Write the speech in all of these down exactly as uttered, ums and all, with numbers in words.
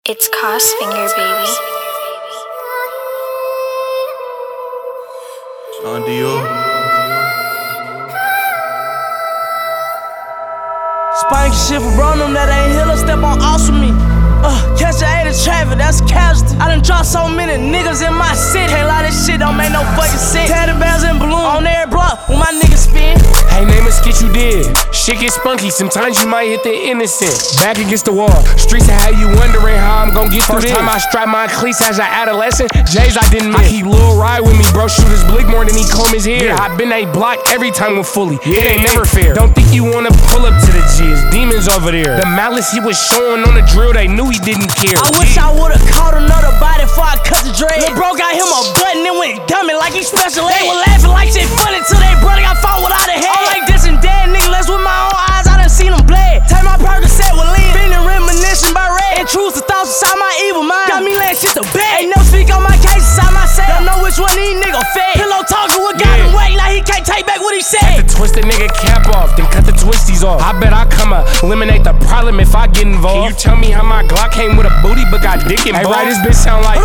It's Cosfinger, baby. Sean Dior. Spank shit for bro, them that ain't heal step on off with me. Uh, catch a eight in traffic, that's a casualty. I done dropped so many niggas in my city. Can't lie, this shit don't make no fucking sense. Teddy bears and balloons on every block when my niggas spin. Hey, name a skit you did. Shit get spunky, sometimes you might hit the innocent. Back against the wall, streets have you wondering how I'm gon' get through this. First time I strapped my cleats as an adolescent, J's I didn't miss. I keep Lil Ride with me, bro, shoot his blick more than he comb his hair. Yeah, I been a block every time with fully, yeah, it ain't never fair. Don't think you wanna pull up to the G, it's demons over there. The malice he was showing on the drill, they knew he didn't care. I wish I would've caught another body before I cut the dread. Lil' bro got him a button and went dummy like he special ed. They were laughing like shit funny till they brother got fought without a head. I'm like this and dead nigga, let's with my own eyes, I done seen him bled. Take my Percocet with lean, been in reminiscing by red. Intrusive thoughts inside my evil mind, got me laying shit to bed. Ain't no speak on my case inside my cell. Don't know which one these niggas fed. Pillow talking what got him waiting, now he can't take back what he said. Cut the twisted nigga cap off, then cut the twisties off. I bet I come up, eliminate the problem if I get involved. Can you tell me how my Glock came with a booty but got dick involved? Hey, right, this bitch sound like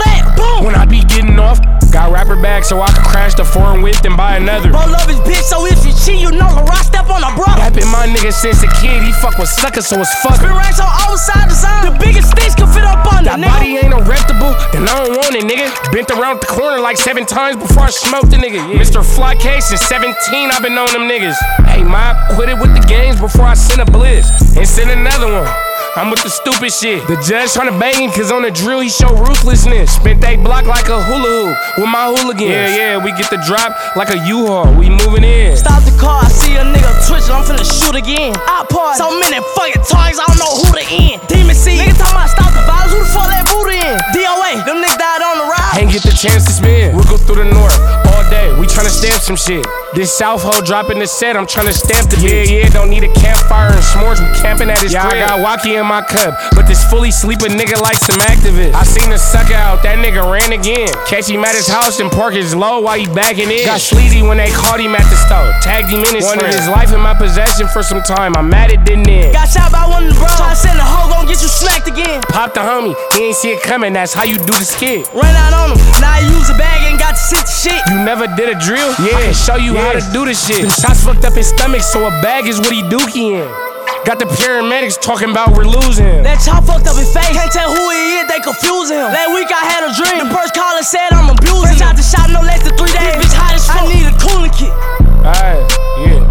when I be getting off. Got rapper bag so I can crash the foreign whip and buy another. Bro love his bitch, so if you cheat, you know the rock step on the bro. That been my nigga since a kid, he fuck with suckers, so it's fuck. Spin racks on all sides design, the biggest things can fit up on that nigga. Body ain't erectable, then I don't want it, nigga. Bent around the corner like seven times before I smoked the nigga. Yeah. Mister Fly K since seventeen, I been on them niggas. Hey, ma, quit it with the games before I send a blitz and send another one. I'm with the stupid shit. The judge tryna bang him cause on the drill he show ruthlessness. Spent they block like a hula hoop with my hooligans. Yeah, yeah, we get the drop like a U-Haul, we moving in. Stop the car, I see a nigga twitching, I'm finna shoot again. I part so many fucking targets, I don't know who to end. Demon C, nigga talking about stop the violence, who the fuck let Buddha in? D O A, them niggas died on the ride. Ain't get the chance to spin, we'll go through the north all day, we tryna stamp some shit. This South hoe dropping the set, I'm tryna stamp the bitch. Yeah, yeah, don't need a campfire and s'mores, we camping at his yeah, crib. I got Wacky in my cup, but this fully sleeping nigga like some activists. I seen the sucker out, that nigga ran again. Catch him at his house and park his low while he backing in. Got sleazy when they caught him at the store, tagged him in his Wanted his life in my possession for some time, I'm mad it didn't end. Got shot by one of the bros, try to send the hoe, gon' get you smacked again. Pop the homie, he ain't see it coming, that's how you do the skit. Ran out on him, now I use a bag and got to sit the shit. You never did a drill? Yeah, I can show you yeah. how to do the shit. Them shots fucked up his stomach, so a bag is what he dookie in. Got the paramedics talking about we're losing. That chop fucked up his face, can't tell who he is, they confusing him. That week I had a dream, the first caller said I'm abusing him. Shot the shot no less than three days, bitch hot as fuck. I need a cooling kit. Alright, yeah.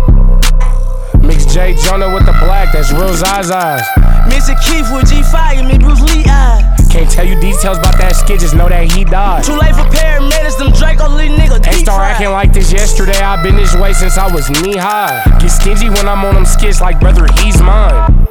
Mix J Jonah with the black, that's real Zazas. Mister Keith with G five, me Bruce Lee eyes. Can't tell you details about that skit, just know that he died. Too late for paramedics, them Draco little nigga deep They start acting like this yesterday, I been this way since I was knee high. Get stingy when I'm on them skits like brother, he's mine.